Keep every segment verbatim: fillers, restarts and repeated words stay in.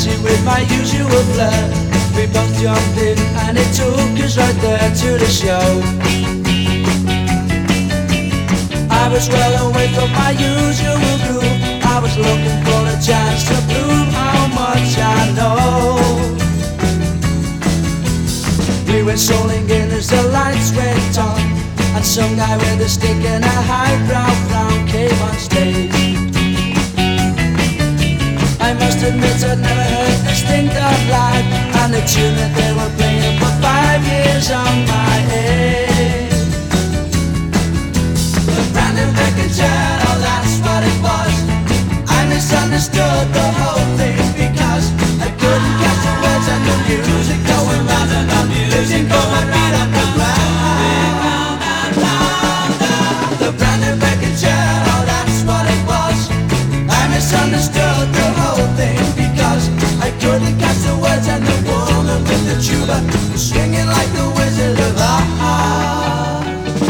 dancing with my usual flair. We both jumped in and it took us right there to the show. I was well away from my usual groove. I was looking for a chance to prove how much I know. We went strolling in as the lights went on, and some guy with a stick and a highbrow frown came on stage. I must admit I'd never heard this thing done live, and the tune that they were playing for five years on my age. The brand new record jet, oh that's what it was. I misunderstood the whole thing because I couldn't catch the words and the music going round and round, music going right up the ground. The brand new record jet, oh that's what it was. I misunderstood the whole thing because I couldn't catch the words and the woman with the tuba was swinging like the Wizard of Oz.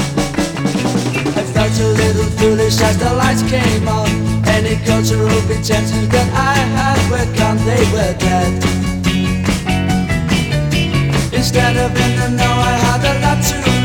I felt a little foolish as the lights came on. Any cultural pretensions that I had were gone, they were dead. Instead of in the know, I had a lot to